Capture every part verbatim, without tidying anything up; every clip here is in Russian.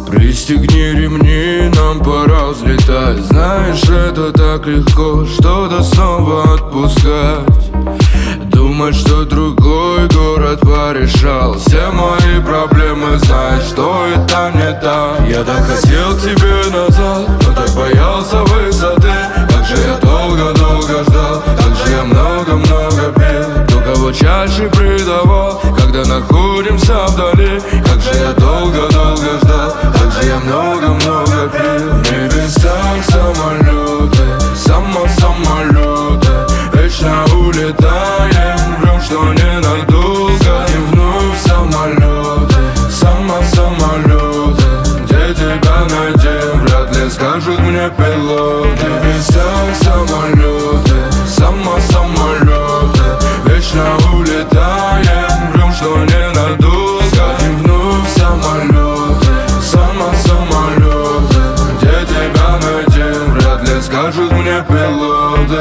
Пристегни ремни, нам пора взлетать. Знаешь, это так легко, что-то снова отпускать. Думать, что другой город порешал все мои проблемы, знаешь, что это не так. Я так хотел к тебе назад, но так боялся высоты. Как же я долго-долго ждал, как же я много-много пил. Кто кого чаще предавал, когда находимся вдали. Как же я долго-долго ждал, как же я много-много пил. В небесах самолеты, само-самолеты, вечно улетаем, врем, что ненадолго. И вновь самолеты, само-самолеты, где тебя найдем, вряд ли скажут мне пилоты. В небесах самолеты, само-самолеты, вечно улетаем, врем, что ненадолго. И вновь самолеты, само-самолеты, где тебя найдем, вряд ли скажут мне пилоты.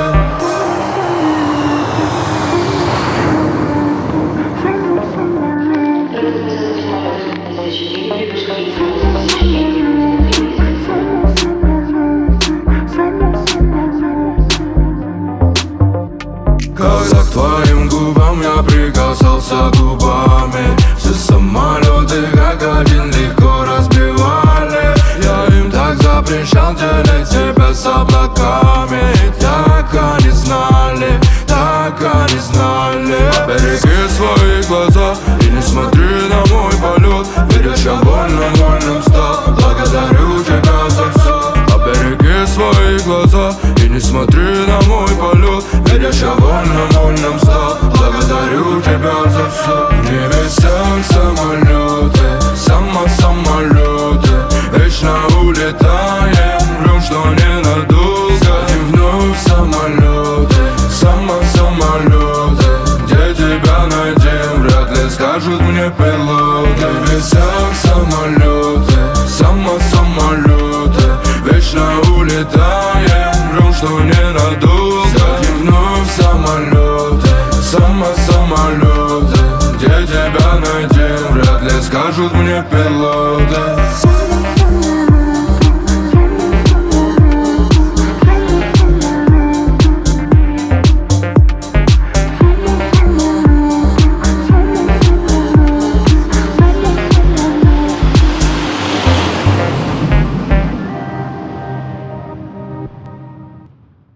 Когда к твоим губам я прикасался губами, все самолеты как один легко разбивали. Я им так запрещал делить тебя с облаками. И так они знали, так они знали. Береги свои глаза и не смотри на мой полет. Видишь, я вольным-вольным стал, благодарю тебя за все. Береги свои глаза и не смотри на мой полет. Видишь, я вольным-вольным стал, благодарю тебя за все. В небесах самолеты, само-самолеты, вечно улетаем, врем, что ненадолго. И вновь самолеты, само-самолеты, где тебя найдем, вряд ли скажут мне пилоты. В небесах самолеты, само-самолеты, вечно улетаем, врем, что ненадолго. И вновь самолеты, само-самолеты, где тебя найдем, вряд ли скажут мне пилоты.